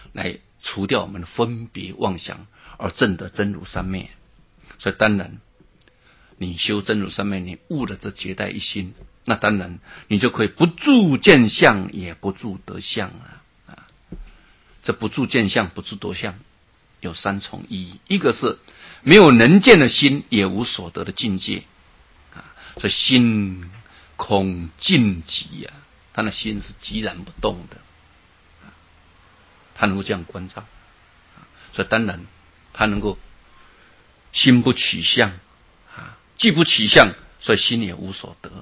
来除掉我们的分别妄想，而证得真如三昧。所以当然你修真如三昧，你悟了这绝代一心，那当然你就可以不住见相，也不住得相啊。这不住见相，不住得相有三重意义。一个是没有能见的心，也无所得的境界啊。所以心空静寂啊，他的心是寂然不动的，他能够这样关照，所以当然他能够心不取相啊，既不取相，所以心也无所得。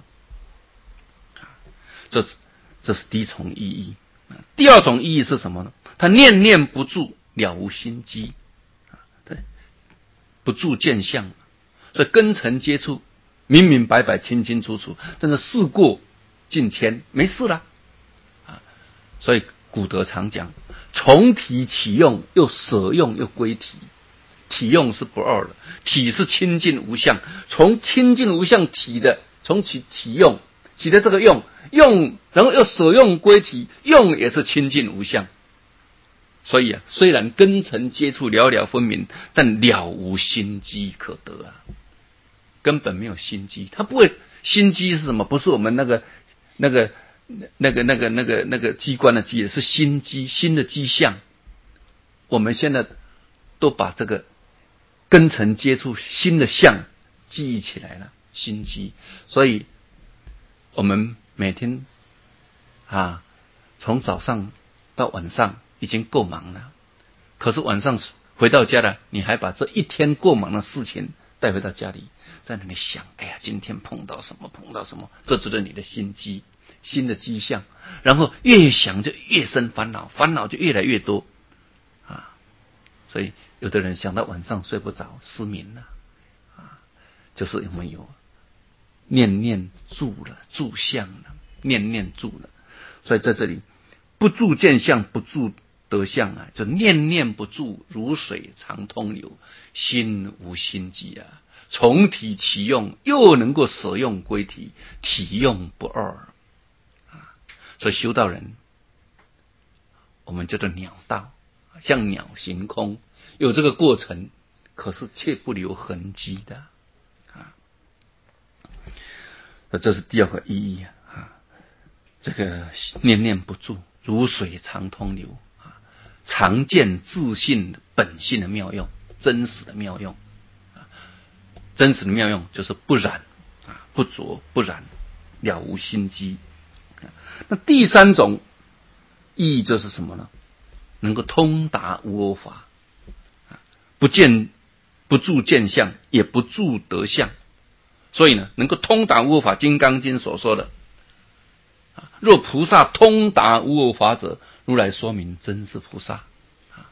这是第一重意义。第二种意义是什么呢？他念念不住，了无心机，对，不住见相，所以根尘接触明明白白清清楚楚，但是事过境迁，没事了啊。所以古德常讲，从体起用，又舍用又归体。体用是不二的，体是清净无相，从清净无相体的，从体用起的这个用，然后又舍用归体，用也是清净无相。所以虽然根尘接触了了分明，但了无心机可得啊，根本没有心机。他不会，心机是什么？不是我们那个机关的机，是心机，心的机相。我们现在都把这个根尘接触心的相记忆起来了，心机。所以我们每天从早上到晚上已经够忙了，可是晚上回到家了，你还把这一天过忙的事情带回到家里，在那里想，哎呀，今天碰到什么，这就是你的心机，心的迹象。然后越想就越生烦恼，烦恼就越来越多啊。所以有的人想到晚上睡不着，失眠了啊，就是有没有念念住了，住相了，念念住了。所以在这里不住见相，不住得相啊，就念念不住，如水长通流，心无心机啊。从体起用，又能够舍用归体，体用不二啊。所以修道人，我们叫做鸟道，像鸟行空，有这个过程，可是却不留痕迹的啊。这是第二个意义啊。这个念念不住，如水长通流啊，常见自信本性的妙用，真实的妙用啊。真实的妙用就是不染啊，不着不染，了无心机。那第三种意义就是什么呢？能够通达无我法，不住见相，也不住得相。所以呢，能够通达无我法，《金刚经》所说的若菩萨通达无我法者，如来说明真是菩萨啊。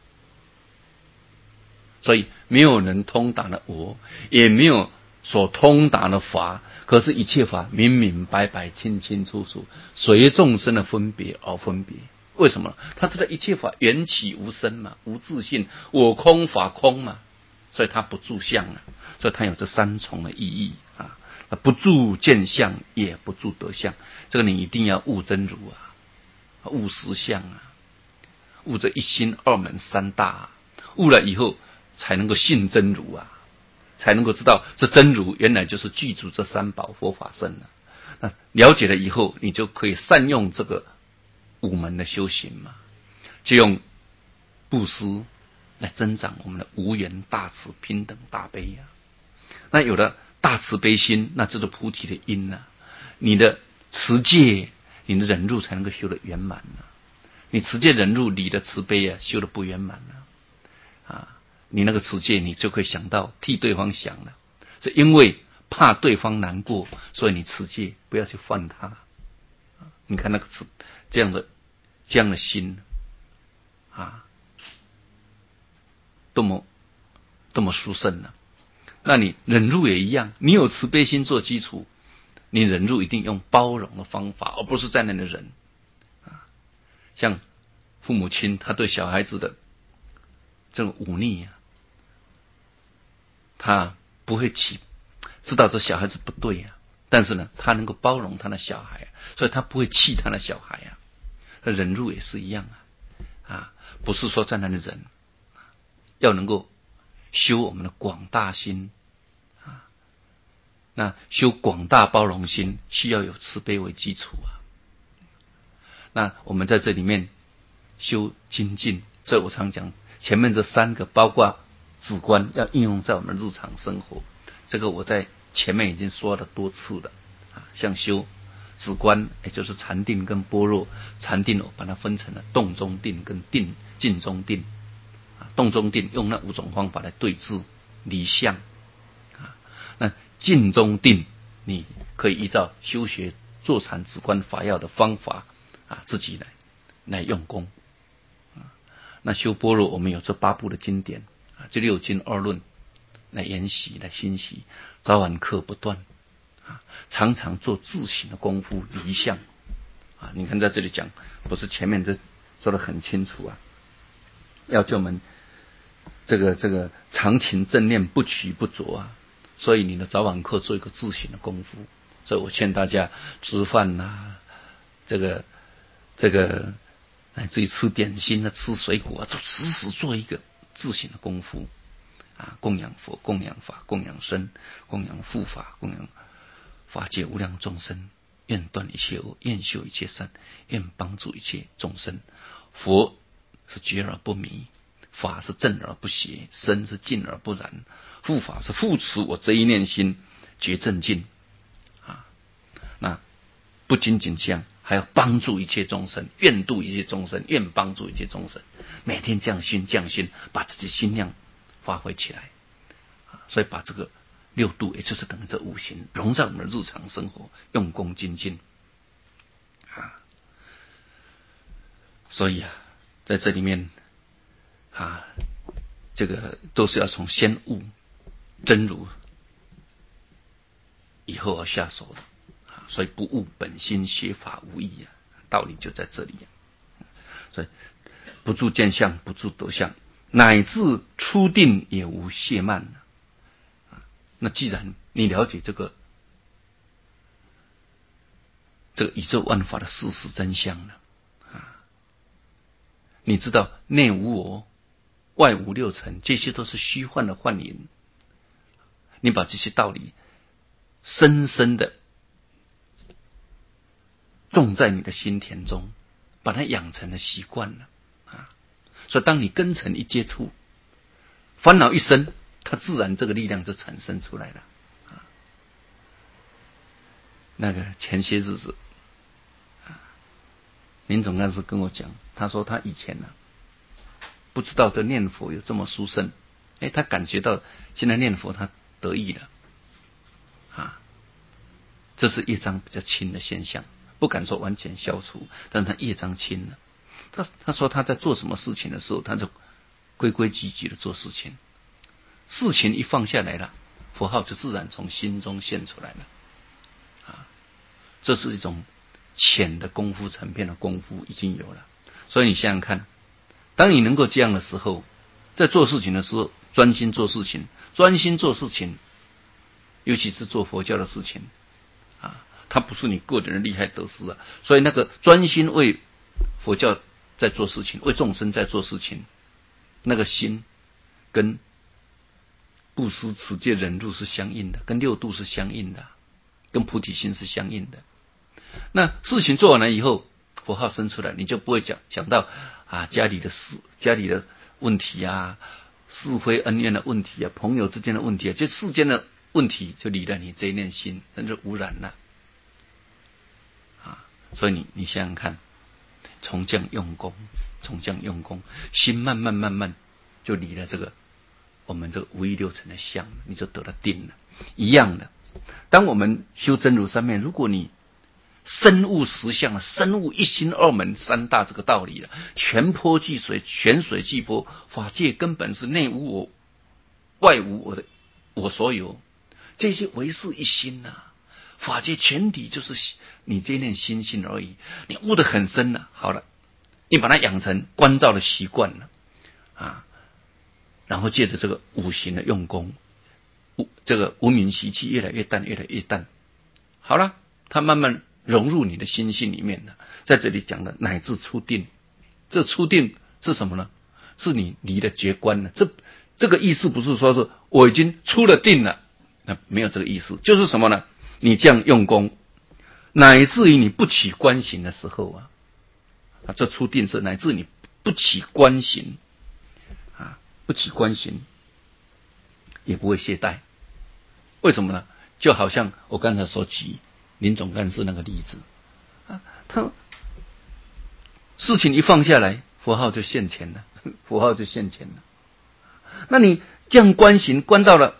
所以没有人通达的我，也没有所通达的法，可是一切法明明白白清清楚楚，随众生的分别而分别。为什么？他知道一切法缘起无生嘛，无自性，我空法空嘛，所以他不住相了。所以他有这三重的意义啊。不住见相，也不住得相。这个你一定要悟真如啊，悟实相啊，悟这一心二门三大啊。悟了以后才能够信真如啊，才能够知道这真如原来就是具足这三宝佛法身啊。那了解了以后，你就可以善用这个五门的修行嘛，就用布施来增长我们的无缘大慈平等大悲啊。那有了大慈悲心，那就是菩提的因啊。你的持戒，你的忍辱才能够修得圆满啊。你持戒忍辱，你的慈悲啊修得不圆满啊。你那个持戒，你就可以想到替对方想了，所以因为怕对方难过，所以你持戒不要去犯他。你看那个这样的心啊，多么殊胜呢？那你忍辱也一样，你有慈悲心做基础，你忍辱一定用包容的方法，而不是在那里忍啊。像父母亲他对小孩子的这种忤逆啊，他不会知道这小孩子不对啊，但是呢，他能够包容他的小孩，所以他不会气他的小孩啊。忍辱也是一样啊， 不是说在那里忍，要能够修我们的广大心啊。那修广大包容心，需要有慈悲为基础啊。那我们在这里面修精进，所以我常讲前面这3个，包括止观要应用在我们日常生活，这个我在前面已经说了多次了啊。像修止观，也就是禅定跟般若。禅定我把它分成了动中定跟静中定啊。动中定用那5种方法来对治离相啊。那静中定你可以依照修学坐禅止观法要的方法啊，自己来用功啊。那修般若，我们有这8部的经典啊，这6经2论来研习来欣习，早晚课不断啊，常常做自省的功夫，离相啊。你看在这里讲，不是前面这说得很清楚啊，要叫我们这个常勤正念，不取不着啊。所以你的早晚课做一个自省的功夫。所以我劝大家吃饭啊，这个乃至于吃点心啊，吃水果啊，都时时做一个自省的功夫啊。供养佛，供养法，供养僧，供养护法，供养法界无量众生，愿断一切恶，愿修一切善，愿帮助一切众生。佛是觉而不迷，法是正而不邪，僧是静而不染，护法是护持我这一念心觉正静啊。那不仅仅这样，还要帮助一切众生，愿度一切众生，愿帮助一切众生。每天降心，把自己心量发挥起来所以把这个6度，也就是等于这5行，融在我们的日常生活，用功精进啊。所以啊，在这里面啊，这个都是要从先悟真如以后而下手的啊。所以不悟本心，学法无益啊，道理就在这里所以不住见相，不住得相，乃至初定也无懈慢那既然你了解这个宇宙万法的事实真相了啊，你知道内无我，外无六尘，这些都是虚幻的幻影。你把这些道理深深的种在你的心田中，把它养成了习惯了啊。所以当你根尘一接触，烦恼一生，它自然这个力量就产生出来了啊。那个前些日子林总干事跟我讲，他说他以前不知道这念佛有这么殊胜，他感觉到现在念佛他得意了啊。这是业障比较轻的现象，不敢说完全消除，但是他业障轻了。他说他在做什么事情的时候，他就规规矩矩的做事情，事情一放下来了，佛号就自然从心中现出来了啊。这是一种浅的功夫层面的功夫已经有了。所以你想想看，当你能够这样的时候，在做事情的时候专心做事情，尤其是做佛教的事情啊，它不是你个人的利害得失啊。所以那个专心为佛教在做事情，为众生在做事情，那个心跟布施、持戒、忍辱是相应的，跟6度是相应的，跟菩提心是相应的。那事情做完了以后，佛号生出来，你就不会想到家里的事、家里的问题啊，是非恩怨的问题啊，朋友之间的问题啊，这世间的问题就离了你这一念心，那就污染了啊。所以你想想看，从这样用功，心慢慢就离了这个我们这个无欲六尘的相，你就得了定了。一样的，当我们修真如三昧，如果你深悟实相，深悟一心二门三大这个道理了，泉波即水，泉水即波，法界根本是内无我，外无我所有，这些唯是一心法界全体就是你这念心性而已。你悟得很深了，好了，你把它养成观照的习惯了啊，然后借着这个五行的用功，这个无明习气越来越淡，好了，它慢慢融入你的心性里面了。在这里讲的乃至初定，这初定是什么呢？ 是你离了绝观了。这个意思不是说是我已经出了定了，那没有这个意思，就是什么呢？你这样用功，乃至于你不起观行的时候这出定是乃至你不起观行不起观行也不会懈怠。为什么呢？就好像我刚才所举林总干事那个例子他事情一放下来，佛号就现前了，佛号就现前了。那你这样观行，观到了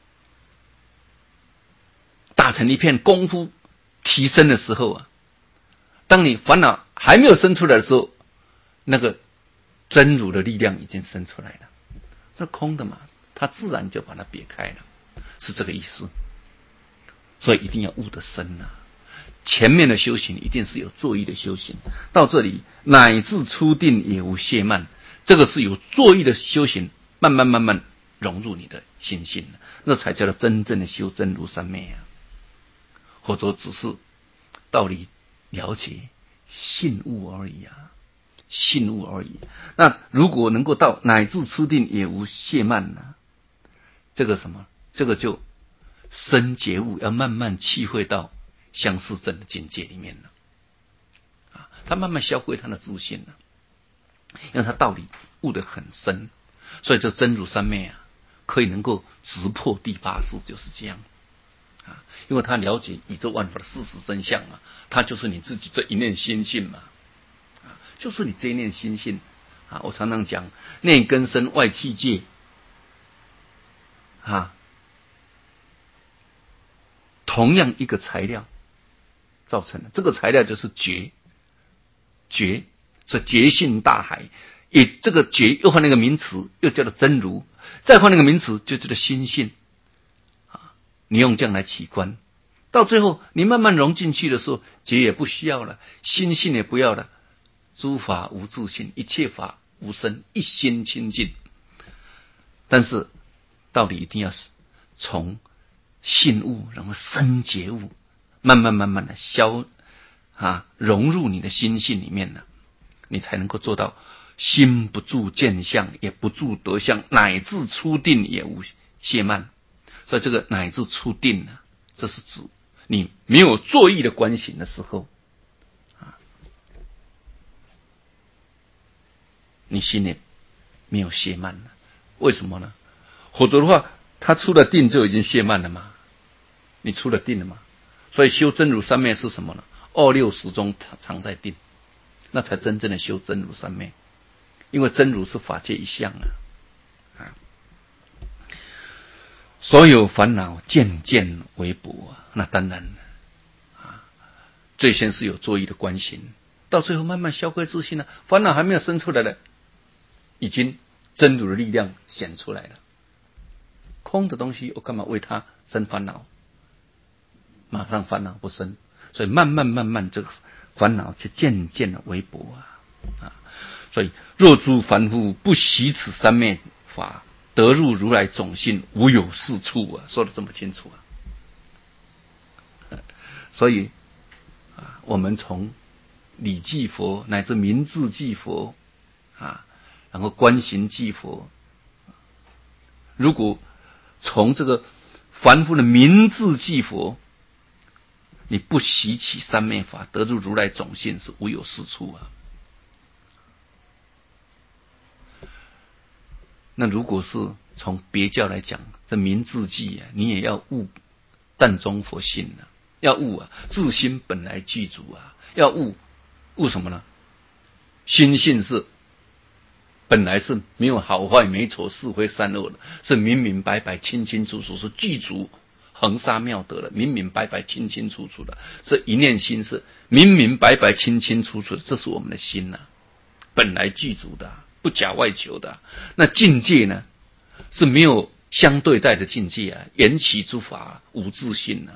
打成一片功夫提升的时候当你烦恼还没有生出来的时候，那个真如的力量已经生出来了，这空的嘛，它自然就把它别开了，是这个意思。所以一定要悟得深前面的修行一定是有作意的修行，到这里乃至出定也无懈慢，这个是有作意的修行，慢慢融入你的心性，那才叫做真正的修真如三昧或者只是道理了解信悟而已信悟而已。那如果能够到乃至出定也无懈慢这个什么？这个就深觉悟，要慢慢体会到相似正的境界里面了他慢慢消毁他的自信了，因为他道理悟得很深，所以这真如三昧可以能够直破第八识，就是这样因为他了解宇宙万法的事实真相他就是你自己这一念心性就是你这一念心性我常常讲内根身外气界同样一个材料造成的，这个材料就是觉，是觉性大海。以这个觉又换那个名词，又叫做真如，再换那个名词就叫做心性你用这样来起观，到最后你慢慢融进去的时候，觉也不需要了，心性也不要了，诸法无自性，一切法无生，一心清净。但是道理一定要从信悟，然后深觉悟，慢慢的融入你的心性里面你才能够做到心不住见相，也不住得相，乃至出定也无懈慢。所以这个乃至出定这是指你没有作意的观行的时候你心里没有懈慢了。为什么呢？否则的话他出了定就已经懈慢了嘛，你出了定了嘛。所以修真如三昧是什么呢？26识中常在定，那才真正的修真如三昧。因为真如是法界一项所有烦恼渐渐为薄那当然最先是有作意的观行，到最后慢慢消溃自信烦恼还没有生出来的，已经真如的力量显出来了。空的东西我干嘛为它生烦恼？马上烦恼不生，所以慢慢这个烦恼就渐渐的微薄所以若诸凡夫不习此三昧法，得入如来种性，无有是处说得这么清楚所以我们从理记佛乃至明智记佛然后观行记佛，如果从这个凡夫的明智记佛，你不习起三昧法，得入如来种性是无有是处那如果是从别教来讲，这明智记你也要悟但中佛性要悟自心本来具足要悟什么呢？心性是本来是没有好坏美丑是非善恶的，是明明白白清清楚楚，是具足恒沙妙德的，明明白白清清楚楚的。这一念心是明明白白清清楚楚的，这是我们的心本来具足的，不假外求的。那境界呢，是没有相对待的境界缘起诸法无自性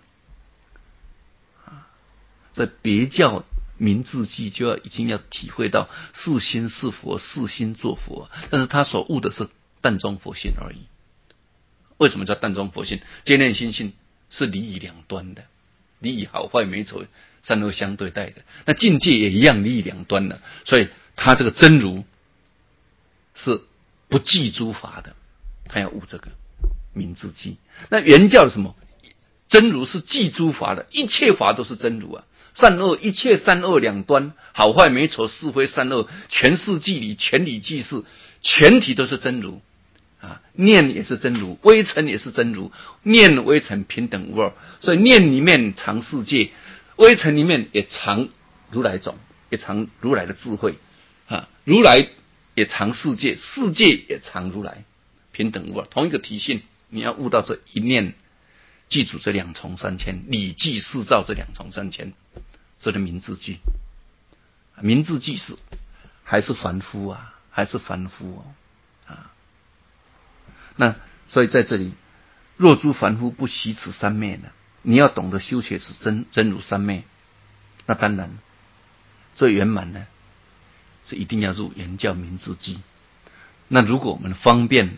在别教明智记就已经要体会到是心是佛，是心作佛，但是他所悟的是但中佛性而已。为什么叫但中佛性？见念心性是离以两端的，离以好坏美丑善恶相对待的，那境界也一样离以两端的。所以他这个真如是不记诸法的，他要悟这个明自记。那原教的什么？真如是记诸法的，一切法都是真如啊。善恶一切善恶两端，好坏美丑是非善恶，全是即理，全理即是，全体都是真如啊。念也是真如，微尘也是真如，念微尘平等无二。所以念里面藏世界，微尘里面也藏如来种，也藏如来的智慧啊。如来也藏世界，世界也藏如来，平等无二，同一个体性。你要悟到这一念，记住这两重三千，理记四照这两重三千，这个明自记。明自记是还是凡夫啊，还是凡夫啊。那所以在这里，若诸凡夫不习此三昧呢，你要懂得修学是真如三昧，那当然最圆满呢是一定要入圆教明自记。那如果我们方便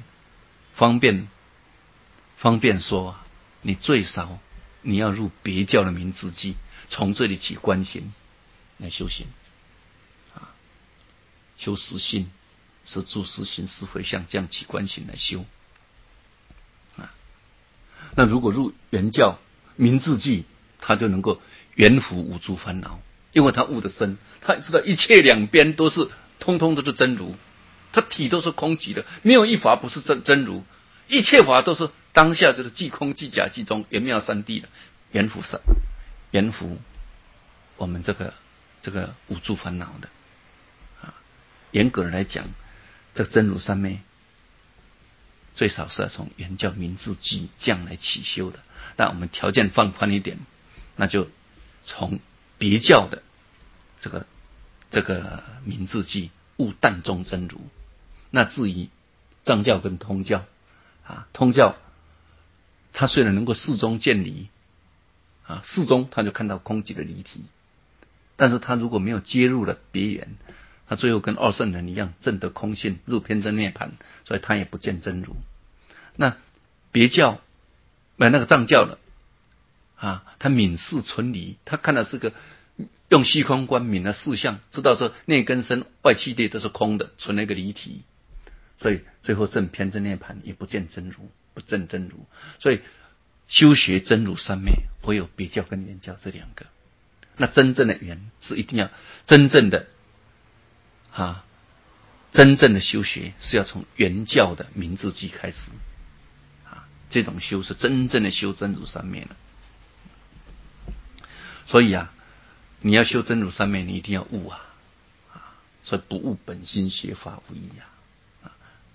说，你最少你要入别教的明自记，从这里起观行来修行啊，修实心，是住实心，是回向，这样起观行来修啊。那如果入圆教明自记，他就能够圆伏无诸烦恼，因为他悟得深，他知道一切两边都是通通都是真如，他体都是空寂的，没有一法不是真如，一切法都是当下就是即空即假即中，圆妙三谛的圆伏我们这个无诸烦恼的啊。严格的来讲，这真如三昧最少是要从圆教明自记这样来起修的。但我们条件放宽一点，那就从别教的这个明自记悟淡中真如。那至于藏教跟通教啊，通教他虽然能够事中见离啊，事中他就看到空寂的离体，但是他如果没有接入了别圆，他最后跟二圣人一样证得空性，入偏真涅槃，所以他也不见真如。那别教那个藏教了啊，他泯事存离，他看的是个用虚空观泯了四相，知道说内根身外气界都是空的，存了一个离体，所以最后证偏真涅槃也不见真如，不证真如。所以修学真如三昧，唯有别教跟圆教这两个。那真正的圆是一定要真正的修学，是要从圆教的明自记开始啊，这种修是真正的修真如三昧了。所以啊，你要修真如三昧，你一定要悟啊，所以不悟本心，学法无益啊。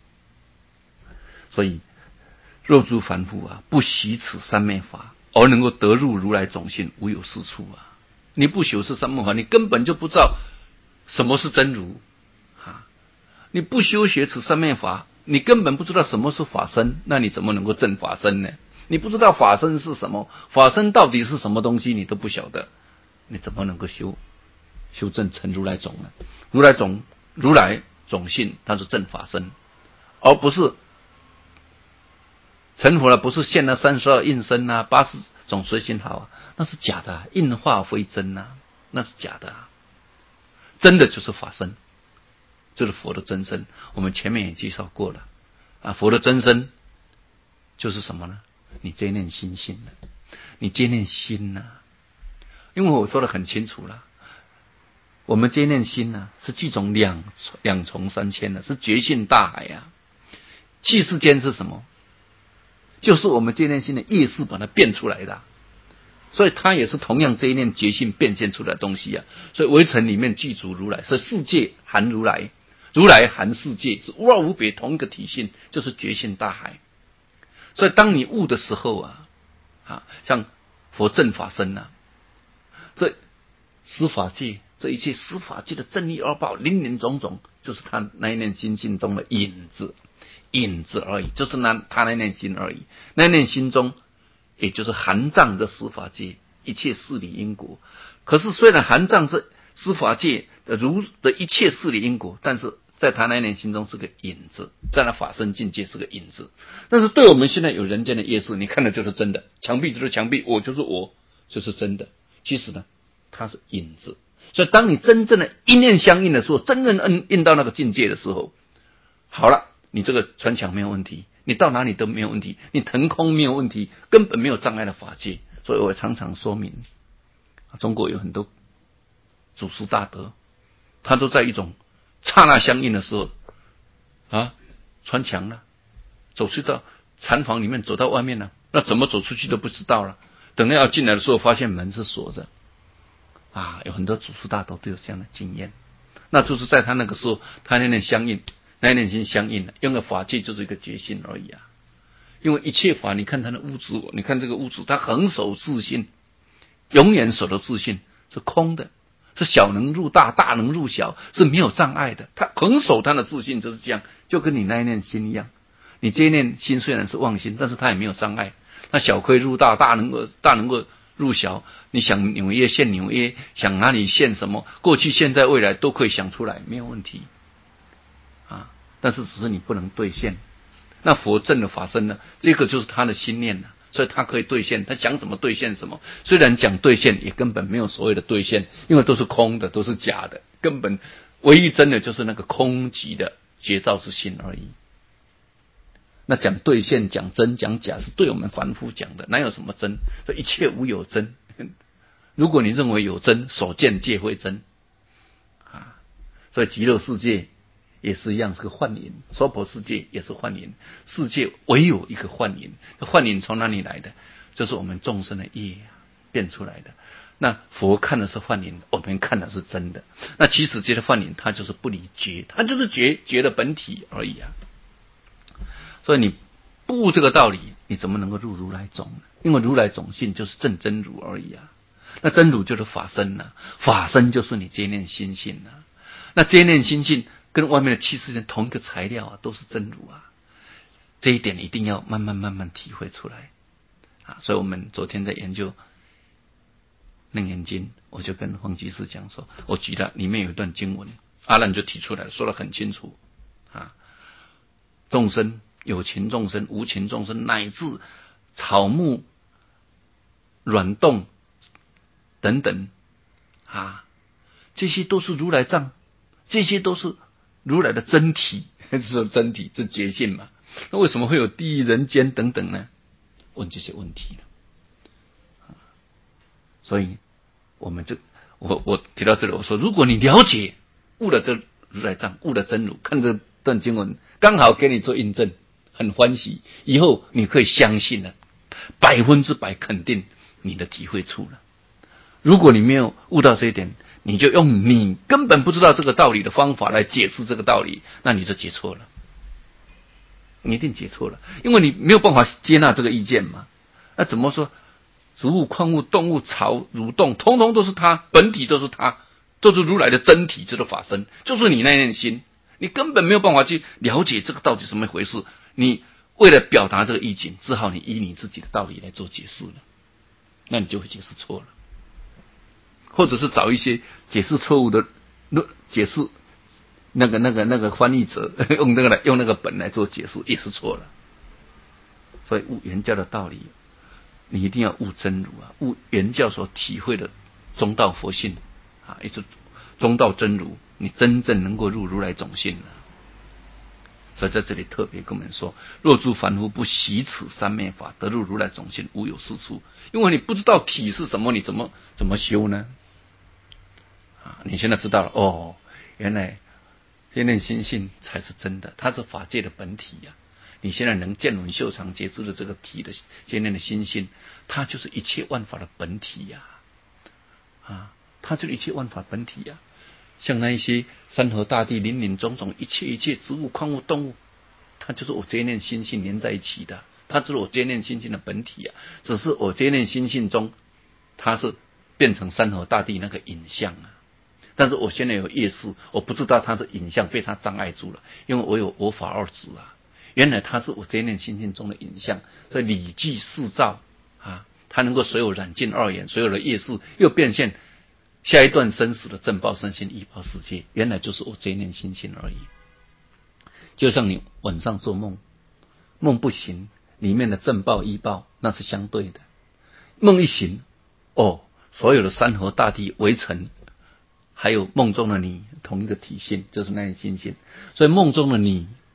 所以若诸凡夫啊，不习此三昧法，而能够得入如来种性，无有是处啊。你不修这三昧法，你根本就不知道什么是真如啊。你不修学此三昧法，你根本不知道什么是法身，那你怎么能够证法身呢？你不知道法身是什么，法身到底是什么东西，你都不晓得，你怎么能够修证成如来种呢？如来种性，它是证法身，而不是成佛了，不是现了32应身啊，80种随心好啊，那是假的啊，应化非真啊，那是假的啊。真的就是法身，就是佛的真身。我们前面也介绍过了啊，佛的真身就是什么呢？你这念心性了，你这念心啊，因为我说得很清楚了，我们这念心啊，是具种两重三千的，是觉性大海啊。气世间是什么？就是我们这念心的业识把它变出来的啊，所以它也是同样这一念觉性变现出来的东西啊。所以微尘里面具足如来，是世界含如来，如来含世界，是无二无别，同一个体性，就是觉性大海。所以当你悟的时候啊，像佛正法身啊，这十法界，这一切十法界的正义二报，林林总总，就是他那一念心性中的影子而已，就是他那念心而已。那念心中，也就是含藏这十法界一切事理因果。可是虽然含藏这十法界的如的一切事理因果，但是在他那念心中是个影子，在那法身境界是个影子。但是对我们现在有人间的业识，你看的就是真的，墙壁就是墙壁，我就是我，就是真的。其实呢，它是影子。所以当你真正的一念相应的时候，真正应到那个境界的时候， 好了，你这个穿墙没有问题，你到哪里都没有问题，你腾空没有问题，根本没有障碍的法界。所以我常常说明，中国有很多祖师大德，他都在一种刹那相应的时候穿墙了，走去到禅房里面，走到外面了，那怎么走出去都不知道了。等到要进来的时候，发现门是锁着。有很多祖师大德都有这样的经验，那就是在他那个时候，他那念相应，那念心相应了，用的法界就是一个觉性而已啊。因为一切法，你看他的物质，你看这个物质，他恒守自性，永远守的自性是空的，是小能入大，大能入小，是没有障碍的。他恒守他的自性就是这样，就跟你那一念心一样。你这一念心虽然是妄心，但是它也没有障碍。那小可以入大，大能够入小。你想纽约现纽约，想哪里现什么，过去、现在、未来都可以想出来，没有问题但是只是你不能兑现。那佛证的法身呢？这个就是他的心念了，所以他可以兑现，他想怎么兑现什么。虽然讲兑现，也根本没有所谓的兑现，因为都是空的，都是假的，根本唯一真的就是那个空寂的觉照之心而已。那讲兑现、讲真、讲假，是对我们凡夫讲的，哪有什么真？所以一切无有真。如果你认为有真，所见皆非真所以极乐世界也是一样，是个幻影；娑婆世界也是幻影。世界唯有一个幻影，幻影从哪里来的？就是我们众生的业变出来的。那佛看的是幻影，我们看的是真的。那其实这些幻影，它就是不离觉，它就是觉的本体而已啊。所以你不悟这个道理，你怎么能够入如来种呢？因为如来种性就是正真如而已啊。那真如就是法身法身就是你这一念心性那这一念心性跟外面的七世间同一个材料都是真如这一点一定要慢慢体会出来所以我们昨天在研究楞严经，我就跟黄居士讲说，我举了里面有一段经文，阿难就提出来说得很清楚众生有情众生、无情众生，乃至草木软动等等这些都是如来藏，这些都是如来的真体，是真体，这觉性嘛。那为什么会有地狱、人间等等呢？问这些问题了所以我们我提到这里，我说如果你了解悟了这如来藏，悟了真如，看这段经文刚好给你做印证，很欢喜，以后你可以相信了，100%肯定你的体会处了。如果你没有悟到这一点，你就用你根本不知道这个道理的方法来解释这个道理，那你就解错了，你一定解错了，因为你没有办法接纳这个意见嘛。那怎么说？植物、矿物、动物、草、蠕动，通通都是它，本体都是它，都是如来的真体，就是法身，就是你那念心。你根本没有办法去了解这个到底什么回事。你为了表达这个意境，只好你依你自己的道理来做解释了，那你就会解释错了。或者是找一些解释错误的解释，那个翻译者用那个本来做解释也是错了。所以悟原教的道理，你一定要悟真如悟原教所体会的中道佛性也是中道真如，你真正能够入如来种性了。所以在这里特别跟我们说，若诸凡夫不习此三昧法，得入如来种性，无有是处。因为你不知道体是什么，你怎么修呢？你现在知道了原来这念心性才是真的，它是法界的本体你现在能见闻嗅尝觉知的这个体的这念的心性，它就是一切万法的本体它就是一切万法本体像那一些山河大地、林林种种，一切植物、矿物、动物，它就是我这一念心性连在一起的，它就是我这一念心性的本体只是我这一念心性中，它是变成山河大地那个影像但是我现在有业识，我不知道它是影像，被它障碍住了，因为我有我法二执原来它是我这一念心性中的影像，所以理具四照它能够随我染尽二元，所有的业识又变现下一段生死的正报身心依报世界，原来就是我这一念心性而已。就像你晚上做梦，梦不醒，里面的正报依报那是相对的，梦一醒所有的山河大地围城，还有梦中的你同一个体性，就是那念心性。所以梦中的你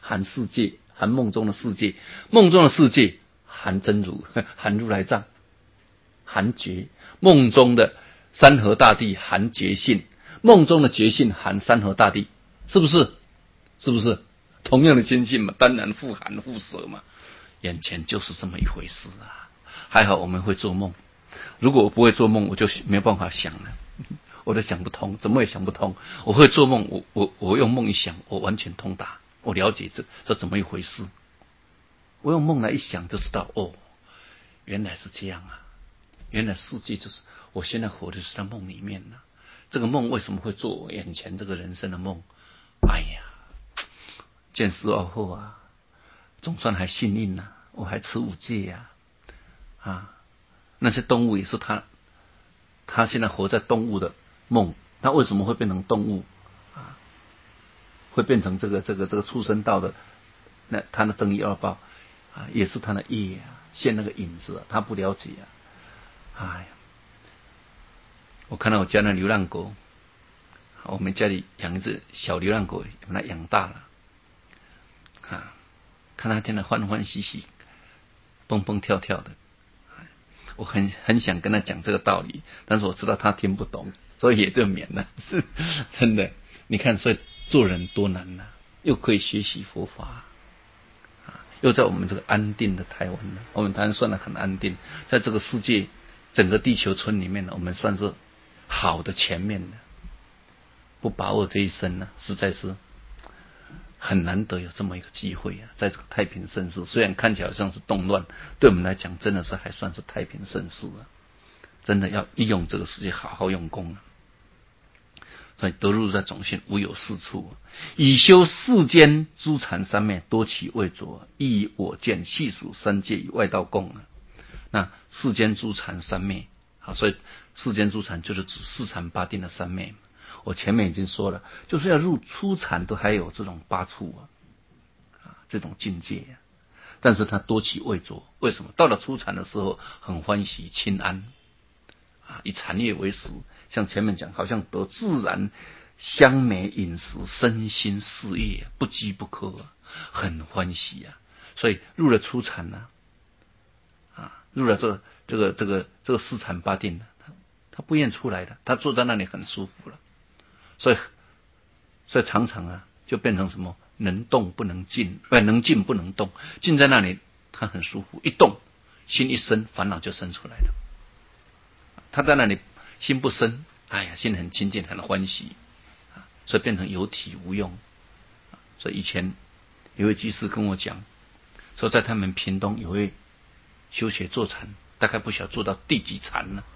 含世界，含梦中的世界，梦中的世界含真如，含如来藏，含觉，梦中的山河大地含觉性，梦中的觉性含山河大地，是不是？是不是？同样的心性嘛，当然互含互舍嘛，眼前就是这么一回事啊。还好我们会做梦，如果我不会做梦，我就没有办法想了，我都想不通，怎么也想不通。我会做梦，我用梦一想，我完全通达，我了解这怎么一回事。我用梦来一想就知道，哦，原来是这样啊，原来世界就是我现在活的是在梦里面呢。这个梦为什么会做我眼前这个人生的梦？哎呀，见识而后啊，总算还幸运啊，我还持五戒呀，那些动物也是他现在活在动物的梦，他为什么会变成动物啊？会变成这个畜生道的，那他的正义恶报啊，也是他的业啊，现那个影子啊，他不了解啊。哎呀，我看到我家的流浪狗，我们家里养一只小流浪狗，把它养大了啊，看它天天欢欢喜喜、蹦蹦跳跳的，我很想跟他讲这个道理，但是我知道他听不懂，所以也就免了。是真的，你看，所以做人多难啊，又可以学习佛法啊，又在我们这个安定的台湾呢，我们台湾算得很安定，在这个世界整个地球村里面呢，我们算是好的前面的，不把握这一生呢，实在是很难得有这么一个机会啊！在这个太平盛世，虽然看起来好像是动乱，对我们来讲真的是还算是太平盛世啊！真的要利用这个世界好好用功啊！所以得入在种性，无有是处，以修世间诸禅三昧，多起未着，亦以我见细数三界与外道共啊！那世间诸禅三昧，好，所以世间诸禅就是指四禅八定的三昧。我前面已经说了，就是要入初禅都还有这种八处这种境界啊。但是他多起未着，为什么？到了初禅的时候，很欢喜清安以禅业为食，像前面讲，好像得自然香美饮食，身心事业不饥不渴很欢喜啊。所以入了初禅入了这个四禅八定他不愿出来的，他坐在那里很舒服了。所以常常就变成什么？能动不能静，能静不能动。静在那里，他很舒服；一动，心一生，烦恼就生出来了。他在那里心不生，哎呀，心很清净，很欢喜所以变成有体无用。所以以前有位居士跟我讲，说在他们屏东有位修学坐禅，大概不晓得做到第几禅了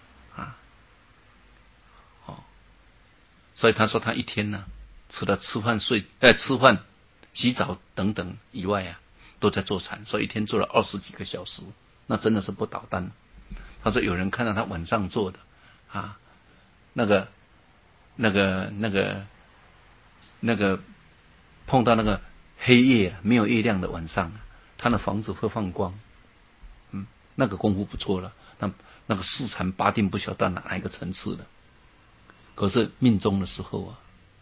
所以他说他一天呢，除了吃饭、洗澡等等以外都在坐禅，所以一天做了20几个小时，那真的是不倒单。他说有人看到他晚上做的那个碰到那个黑夜没有月亮的晚上，他的房子会放光，那个功夫不错了。那个四禅八定不晓得到哪一个层次了。可是命中的时候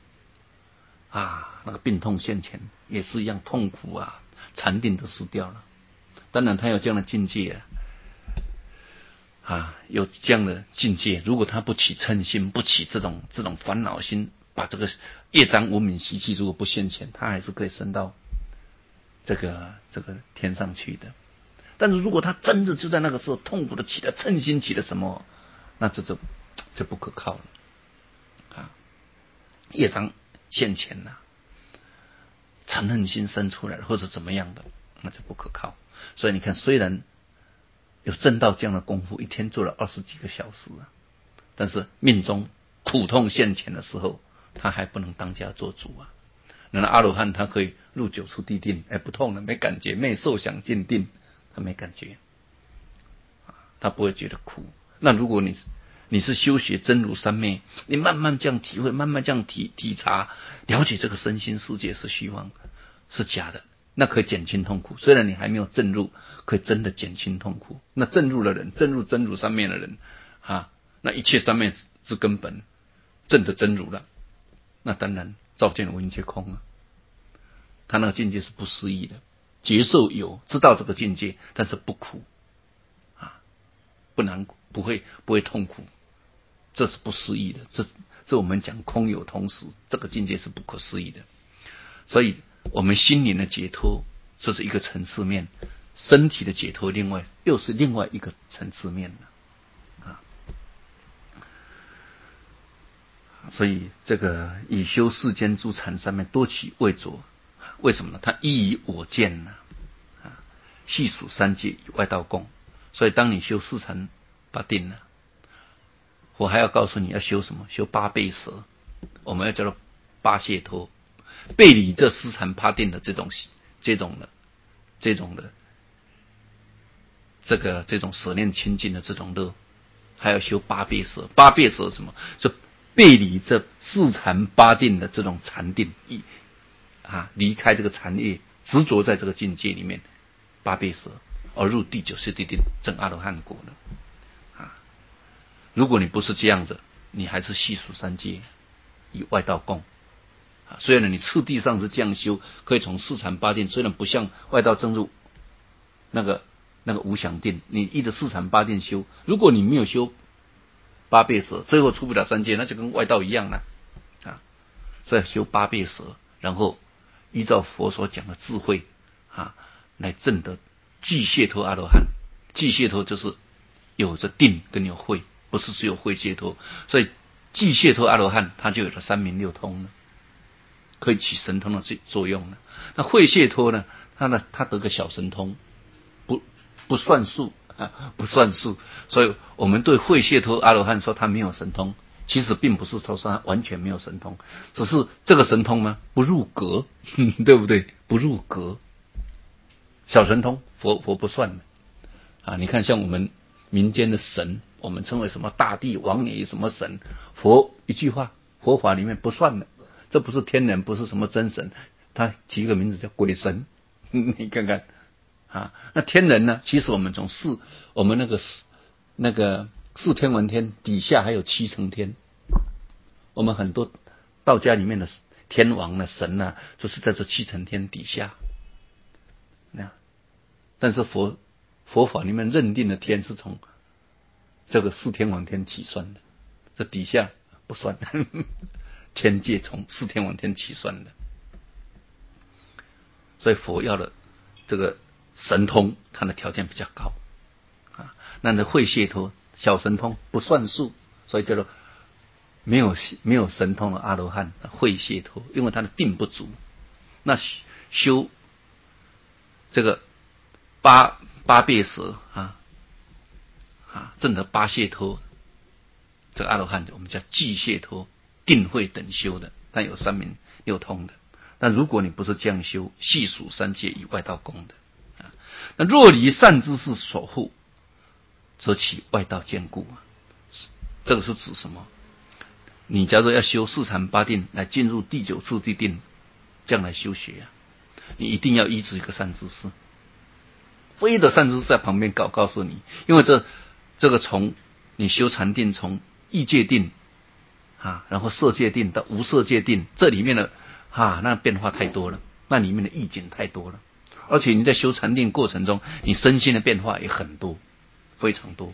那个病痛现前，也是一样痛苦禅定都失掉了。当然他有这样的境界有这样的境界，如果他不起嗔心，不起这种烦恼心，把这个业障无明习气如果不现前，他还是可以升到这个天上去的。但是如果他真的就在那个时候痛苦的起了嗔心，起了什么，那这就不可靠了业障现前嗔恨心生出来了，或者怎么样的，那就不可靠。所以你看，虽然有证到这样的功夫，一天做了20几个小时但是命中苦痛现前的时候，他还不能当家做主那阿罗汉他可以入9处地定，不痛了，没感觉，没受想静定，他没感觉他不会觉得苦。那如果你是修学真如三昧，你慢慢这样体会，慢慢这样体察，了解这个身心世界是虚妄的，是假的，那可以减轻痛苦。虽然你还没有证入，可以真的减轻痛苦。那证入的人，证入真如三昧的人那一切三昧之根本证的真如了，那当然照见闻皆空他那个境界是不思议的。觉受有，知道这个境界，但是不苦啊，不难，不会痛苦，这是不思议的。这我们讲空有同时，这个境界是不可思议的。所以我们心灵的解脱，这是一个层次面；身体的解脱，又是另外一个层次面啊。所以这个以修世间诸禅上面多起未着，为什么呢？它依于我见呢？细数三界以外道共。所以当你修四禅八定呢，我还要告诉你要修什么？修八倍舍，我们要叫做八解脱，背离这四禅八定的这种这种舍念清净的这种乐，还要修八倍舍。八倍舍什么？就背离这四禅八定的这种禅定离开这个禅业，执着在这个境界里面，八倍舍而入第九次地定，证阿罗汉果了。如果你不是这样子，你还是细数三界以外道共。虽然你次第上是这样修，可以从四禅八定，虽然不像外道正入那个无想定，你依着四禅八定修，如果你没有修八倍舍，最后出不了三界，那就跟外道一样了所以修八倍舍，然后依照佛所讲的智慧来证得寂解脱阿罗汉。寂解脱就是有着定跟有慧，不是只有慧解脱。所以寂解脱阿罗汉，他就有了三明六通了，可以起神通的作用了。那慧解脱呢？他得个小神通，不算数不算数。所以我们对慧解脱阿罗汉说他没有神通，其实并不是说他完全没有神通，只是这个神通呢不入格对不对？不入格，小神通佛不算的你看像我们民间的神，我们称为什么大帝王爷什么神，佛一句话，佛法里面不算的，这不是天人，不是什么真神，他起一个名字叫鬼神你看看那天人呢？其实我们我们那个四天王天底下还有七层天，我们很多道家里面的天王神就是在这七层天底下但是佛法里面认定的天是从这个四天王天起算的，这底下不算天界从四天王天起算的。所以佛要的这个神通，它的条件比较高那慧解脱小神通不算数，所以叫做没有神通的阿罗汉慧解脱，因为他的定不足。那修这个八倍舍证得八解脱，这个阿罗汉我们叫寂解脱，定慧等修的，但有三明六通的。那如果你不是这样修，细数三界以外道共的那若离善知识所护，则起外道坚固这个是指什么？你假如要修四禅八定来进入第九处地定，这样来修学你一定要依止一个善知识，非得善知识在旁边告诉你，因为这个从你修禅定，从意界定然后色界定到无色界定，这里面的那变化太多了，那里面的意境太多了，而且你在修禅定过程中，你身心的变化也很多，非常多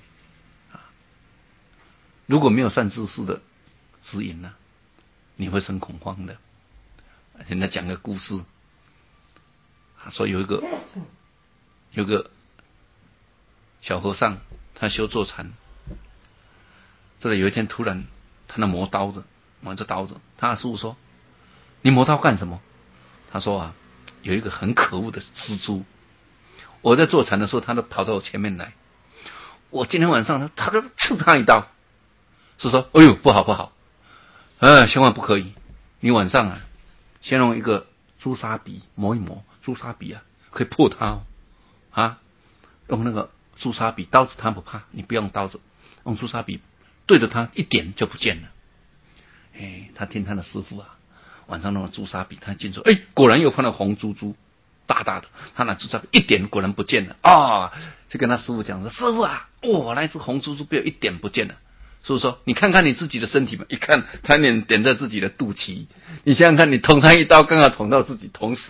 如果没有善知识的指引你会生恐慌的。现在讲个故事说有一个小和尚，他修坐禅，这里有一天突然他那磨刀子，他的师父说：“你磨刀干什么？”他说有一个很可恶的蜘蛛，我在坐禅的时候，他都跑到我前面来，我今天晚上他就刺他一刀。是说，哎呦，不好，千万不可以，你晚上先用一个朱砂笔磨一磨，朱砂笔可以破它用那个朱砂笔，刀子他不怕，你不用刀子，用朱砂笔对着它一点就不见了。他听他的师父晚上弄朱砂笔，他进说，果然又看到红珠珠大大的，他拿朱砂笔一点，果然不见了就跟他师父讲说，师父那只红珠珠被我一点不见了。所以说你看看你自己的身体嘛，一看他点在自己的肚脐，你想想看，你捅他一刀刚好捅到自己，捅死了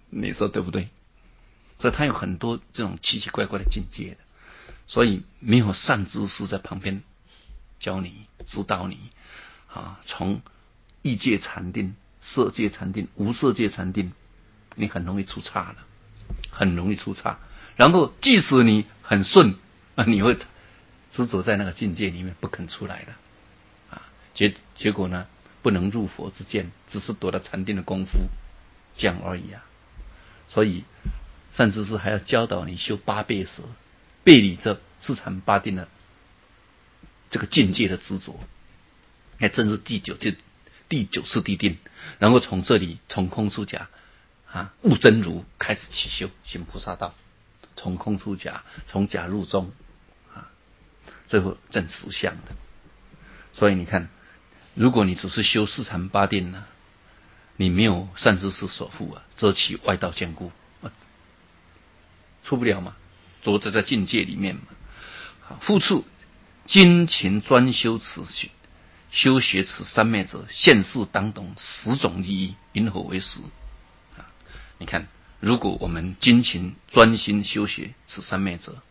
你说对不对？所以他有很多这种奇奇怪怪的境界的，所以没有善知识在旁边教你、指导你从欲界禅定、色界禅定、无色界禅定，你很容易出岔了，很容易出岔。然后即使你很顺你会执着在那个境界里面不肯出来了结果呢，不能入佛之见，只是夺了禅定的功夫，这样而已所以善知识还要教导你修八倍舍，背离这四禅八定的这个境界的执着，那正是第九次地定。然后从这里从空出假悟真如开始起修，行菩萨道，从空出假，从假入中最后证实相的。所以你看，如果你只是修四禅八定呢，你没有善知识守护则其外道坚固出不了嘛，着在境界里面嘛。复次，精勤专修修学此三昧者，现世当懂10种利益，因何为10你看，如果我们精勤专心修学此三昧者，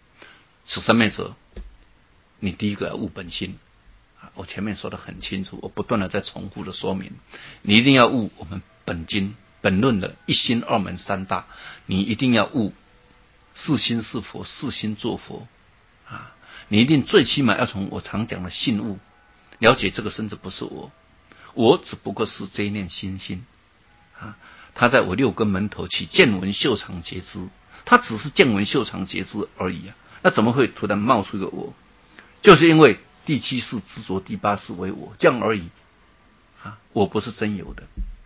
你第一个要悟本心我前面说的很清楚，我不断的在重复的说明，你一定要悟我们本经本论的一心二门三大，你一定要悟是心是佛，是心作佛你一定最起码要从我常讲的信悟了解这个身子不是我只不过是这一念心他在我6根门头起见闻嗅尝觉知，他只是见闻嗅尝觉知而已那怎么会突然冒出一个我？就是因为第7世执着，第8世为我，这样而已我不是真有的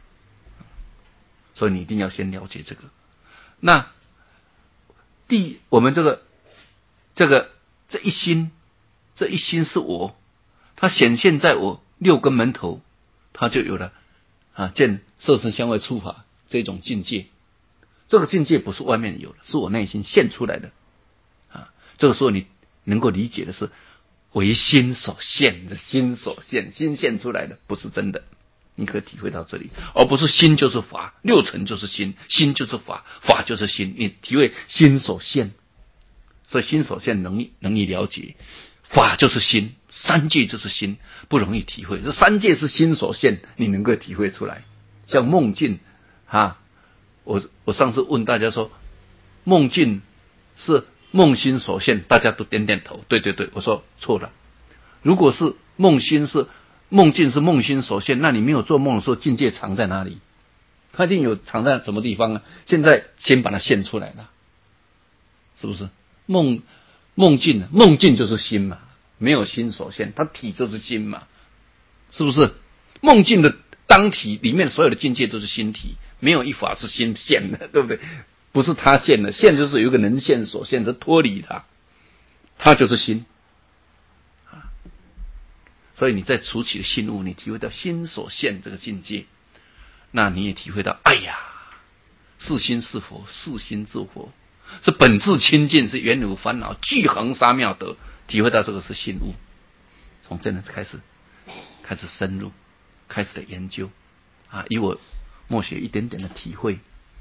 所以你一定要先了解这个。那我们这一心是我，它显现在我6根门头，它就有了见色声香味触法这种境界。这个境界不是外面有的，是我内心现出来的这个时候你能够理解的是为心所现的，心现出来的不是真的，你可以体会到这里，而不是心就是法，6尘就是心，心就是法，法就是心，你体会心所现。所以心所现容易了解，法就是心，三界就是心，不容易体会。这三界是心所现，你能够体会出来。像梦境我上次问大家说，梦境是梦心所现，大家都点点头，对对对，我说错了。如果是梦境是梦心所现，那你没有做梦的时候，境界藏在哪里？它一定有藏在什么地方现在先把它现出来了，是不是？梦境就是心嘛，没有心所现，它体就是心嘛，是不是？梦境的当体里面所有的境界都是心体，没有一法是心现的，对不对？不是他现的，现就是有一个能现所现，是脱离它就是心所以你在初起的心悟，你体会到心所现这个境界，那你也体会到哎呀，是心是佛，是心是佛，是本质清净，是圆无烦恼，具恒沙妙德，体会到这个是心悟。从这呢开始深入，开始的研究以我默学一点点的体会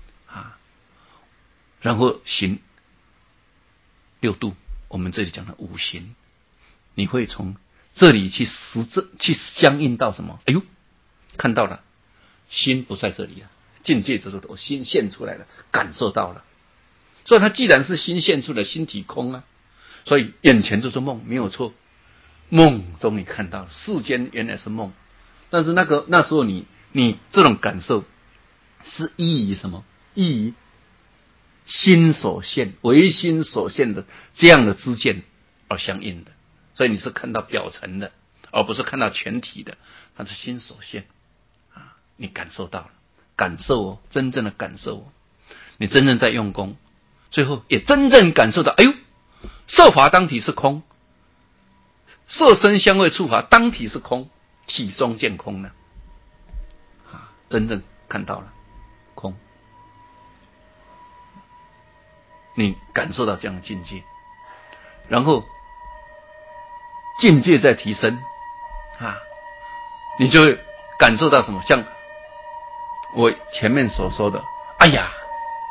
然后行6度，我们这里讲的5行，你会从这里去实证，去相应到什么？哎呦，看到了，心不在这里境界就是我心现出来了，感受到了。所以它既然是心现出来，心体空所以眼前就是梦，没有错。梦中你看到了世间原来是梦，但是那时候你这种感受是依于什么？依于心所现，唯心所现的这样的知见而相应的，所以你是看到表层的，而不是看到全体的，它是心所现你感受到了，感受真正的感受你真正在用功，最后也真正感受到，哎呦，色法当体是空，色声香味触法当体是空，体中见空呢真正看到了空，你感受到这样的境界，然后境界在提升你就会感受到什么？像我前面所说的，哎呀，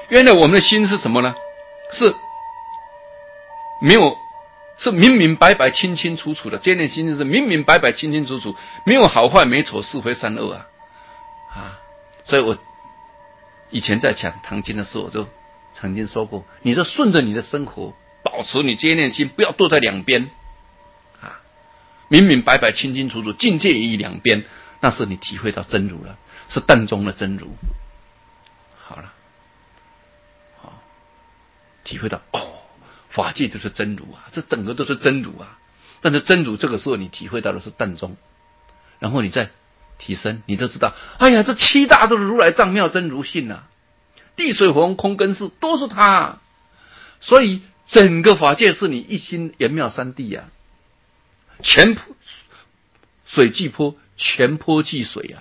原来我们的心是什么呢？是没有，是明明白白、清清楚楚的。这念心是明明白白、清清楚楚，没有好坏、美丑、是非、善恶所以我以前在讲唐经的时候，我就曾经说过，你就顺着你的生活，保持你这念心，不要躲在两边明明白白、清清楚楚，境界于两边，那是你体会到真如了，是淡中的真如。好了，体会到法界就是真如这整个都是真如但是真如这个时候你体会到的是淡中，然后你再提升，你就知道，哎呀，这七大都是如来藏妙真如性地水火风空跟识都是它所以整个法界是你一心圆妙三谛全坡水即坡，全坡即水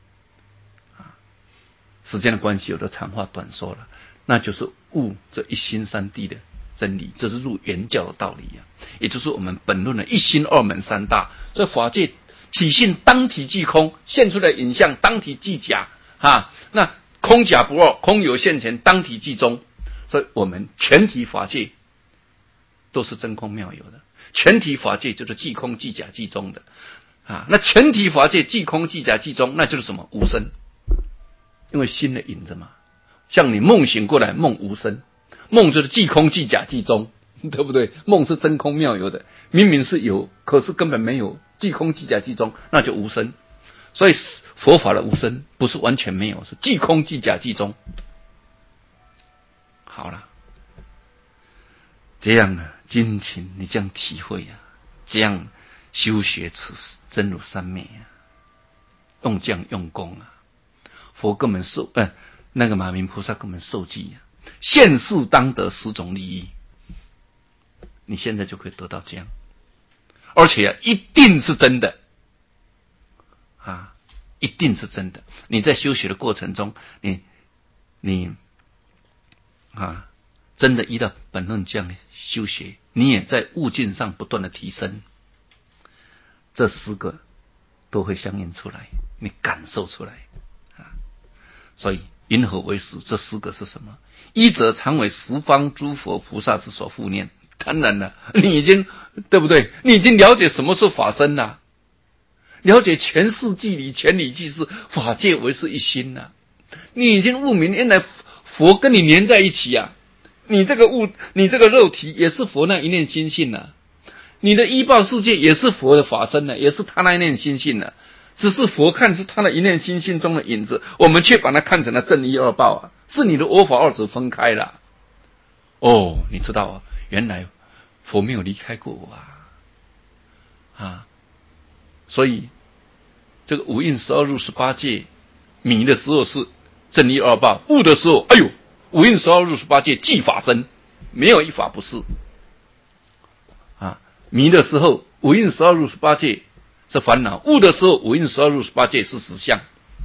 时间的关系，我都长话短说了，那就是悟这一心三谛的真理，这是入圆教的道理也就是我们本论的一心二门三大。这法界体性当体即空，现出来的影像当体即假那空假不二，空有现前，当体即中。所以我们全体法界都是真空妙有的，全体法界就是即空即假即中的那全体法界即空即假即中，那就是什么？无生。因为心的影子嘛，像你梦醒过来，梦无生，梦就是即空即假即中，对不对？梦是真空妙有的，明明是有，可是根本没有，即空即假即中，那就无生。所以佛法的无生不是完全没有，是即空即假即中。好了，这样精勤你这样体会这样修学此真如三昧用这样用功佛根本受那个马明菩萨根本受记现世当得10种利益，你现在就可以得到这样，而且一定是真的一定是真的。你在修学的过程中，你真的依照本论这样修学，你也在悟境上不断的提升，这10个都会相应出来，你感受出来所以云何为实？这10个是什么？一者常为十方诸佛菩萨之所护念。当然了，你已经对不对？你已经了解什么是法身了，了解全世纪理、全理即是法界为是一心你已经悟明，原来佛跟你连在一起你这个肉体也是佛那一念心性你的依报世界也是佛的法身也是他那一念心性只是佛看是他的一念心性中的影子，我们却把它看成了正一二报是你的我法二执分开了你知道原来佛没有离开过我所以这个五蕴12入18界，迷的时候是正一二报，悟的时候五蕴12入18界即法身，没有一法不是迷的时候五蕴12入18界是烦恼，悟的时候五蕴12入18界是实相，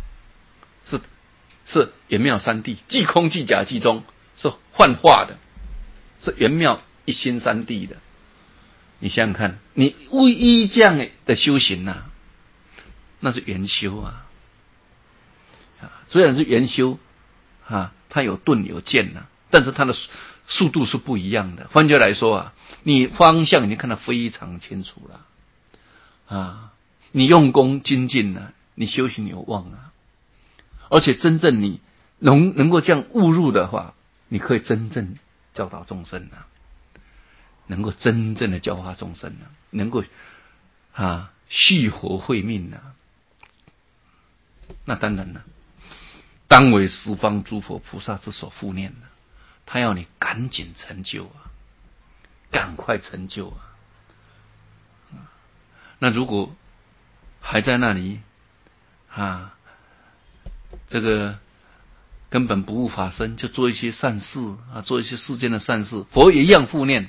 是圆妙三谛，即空即假即中，是幻化的，是圆妙一心三谛的。你想想看，你依这样的修行那是圆修虽然是圆修它有顿有渐但是它的速度是不一样的。换句话来说你方向已经看得非常清楚了你用功精进你修行有望而且真正你能够这样悟入的话，你可以真正教导众生能够真正的教化众生能够续活慧命那当然了，当为十方诸佛菩萨之所护念他要你赶紧成就赶快成就那如果还在那里这个根本不悟法身，就做一些善事做一些世间的善事，佛也一样护念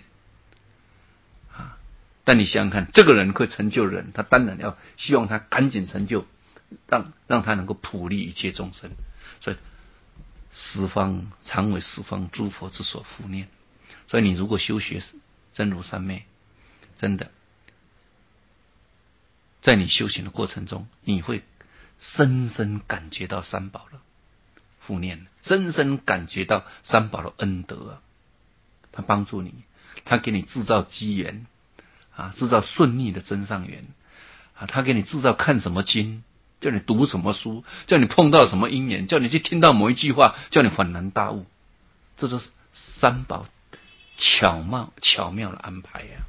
但你想想看，这个人会成就人，他当然要希望他赶紧成就，让他能够普利一切众生。所以常为十方诸佛之所护念。所以你如果修学真如三昧，真的在你修行的过程中，你会深深感觉到三宝了， 护念，深深感觉到三宝的恩德啊，他帮助你，他给你制造机缘啊，制造顺利的增上缘啊，他给你制造看什么经，叫你读什么书，叫你碰到什么因缘，叫你去听到某一句话，叫你恍然大悟，这就是三宝巧妙的安排啊。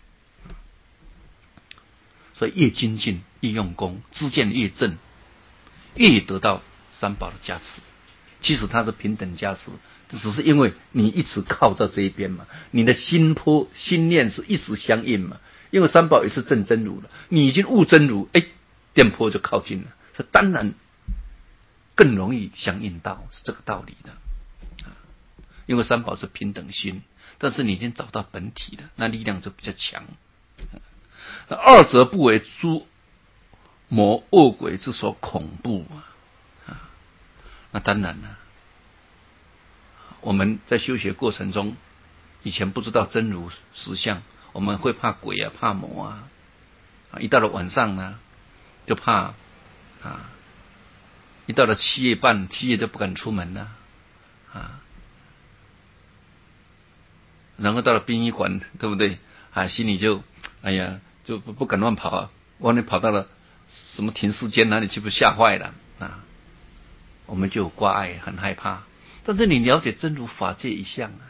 所以越精进越用功，知见越正，越得到三宝的加持。其实它是平等加持，只是因为你一直靠在这一边嘛，你的心念是一直相应嘛。因为三宝也是正真如了，你已经悟真如，电波就靠近了，这当然更容易相应到，是这个道理的。因为三宝是平等心，但是你已经找到本体了，那力量就比较强。二者不为诸魔恶鬼之所恐怖啊！那当然了，我们在修学过程中，以前不知道真如实相，我们会怕鬼啊，怕魔啊。一到了晚上呢，就怕啊！一到了7月半，7月就不敢出门了啊。然后到了殡仪馆，对不对？心里就就不敢乱跑啊，万一跑到了什么停尸间哪里去，不吓坏了啊？我们就有挂碍，很害怕。但是你了解真如法界一相啊，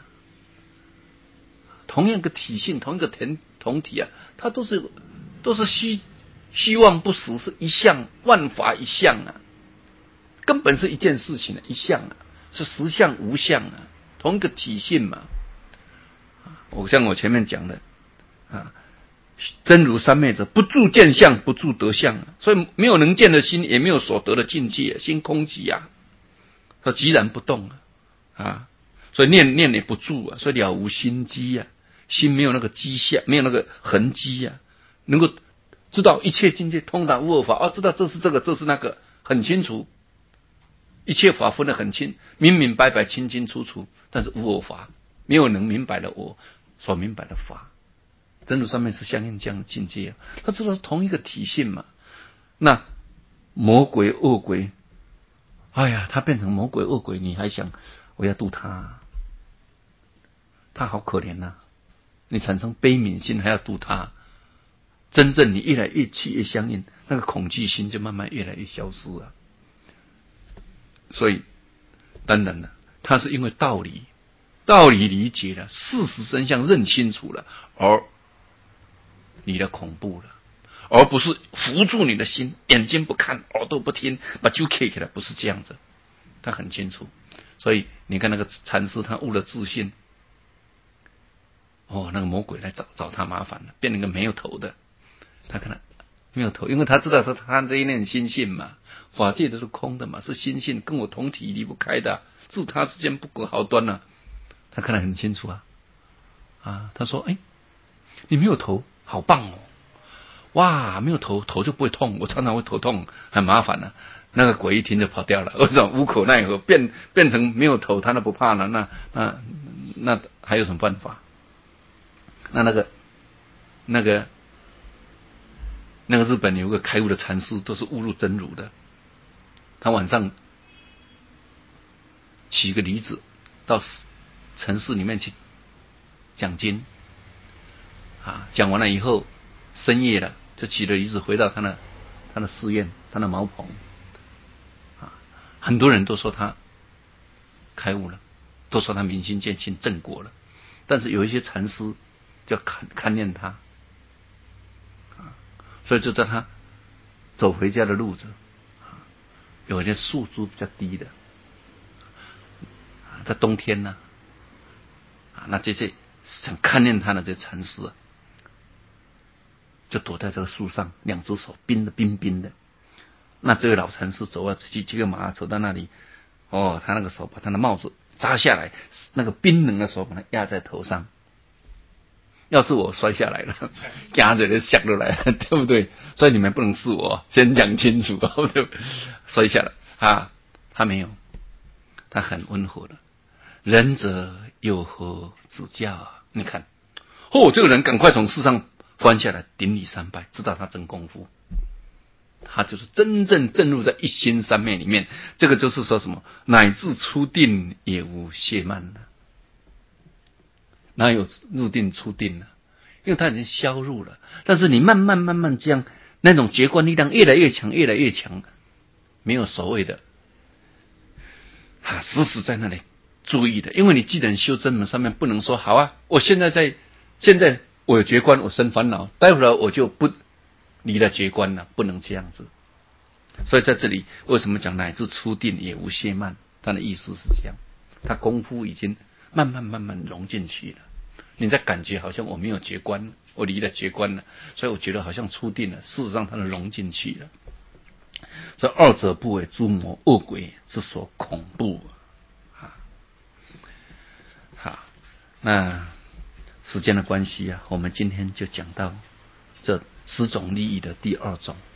同样个体性，同一个同体啊，它都是虚妄不实，是一相，万法一相啊，根本是一件事情的一相啊，是实相无相啊，同一个体性嘛。像我前面讲的啊，真如三昧者，不住见相，不住得相啊，所以没有能见的心，也没有所得的境界，心空寂啊，它寂然不动啊，所以念也不住啊，所以了无心机啊，心没有那个迹象，没有那个痕迹啊，能够知道一切境界通达无我法，知道这是这个，这是那个，很清楚，一切法分得很清，明明白白，清清楚楚，但是无我法，没有能明白的我所明白的法。真如上面是相应这样的境界啊，他知道是同一个体性嘛。那魔鬼恶鬼，他变成魔鬼恶鬼，你还想我要度他，他好可怜啊，你产生悲悯心还要度他，真正你越来越气越相应，那个恐惧心就慢慢越来越消失啊。所以当然了，他是因为道理理解了，事实真相认清楚了，而你的恐怖了，而不是扶住你的心，眼睛不看，耳朵不听，把酒开起来，不是这样子。他很清楚，所以你看那个禅师，他悟了自信，那个魔鬼来找他麻烦了，变成个没有头的。他看他没有头，因为他知道他这一念心性嘛，法界都是空的嘛，是心性，跟我同体离不开的，自他之间不隔毫端啊。他看得很清楚啊，他说：“你没有头，好棒哦！哇，没有头就不会痛，我常常会头痛，很麻烦啊。”那个鬼一听就跑掉了，为什么？无可奈何，变成没有头，他都不怕了。那还有什么办法？那个日本有个开悟的禅师，都是悟入真如的。他晚上取个离子到城市里面去讲经讲完了以后，深夜了，就取了离子回到他的寺院，他的茅棚很多人都说他开悟了，都说他明心见性正果了，但是有一些禅师就看念他所以就在他走回家的路子有一些树枝比较低的在冬天呢那这些想看念他的这些禅师就躲在这个树上，两只手冰的。那这位老禅师走去这个马走到那里，他那个手把他的帽子扎下来，那个冰冷的手把他压在头上。要是我摔下来了，压着就下落来了，对不对？所以你们不能是我，先讲清楚，对不对？摔下来他没有，他很温和的。仁者有何指教你看，这个人赶快从树上翻下来，顶礼3拜，知道他真功夫。 他就是真正证入在一心三昧里面。这个就是说什么，乃至出定也无懈慢了。哪有入定出定呢？因为它已经消入了。但是你慢慢这样，那种觉观力量越来越强，越来越强，没有所谓的死死在那里注意的。因为你既然修真门上面不能说好啊，我现在我有觉观，我生烦恼，待会儿我就不离了觉观了，不能这样子。所以在这里为什么讲乃至出定也无懈慢？他的意思是这样，他功夫已经慢慢融进去了。你在感觉好像我没有觉观，我离了觉观了，所以我觉得好像出定了，事实上它融进去了。所以二者不为诸魔恶鬼之所恐怖好，那时间的关系我们今天就讲到这10种利益的第2种。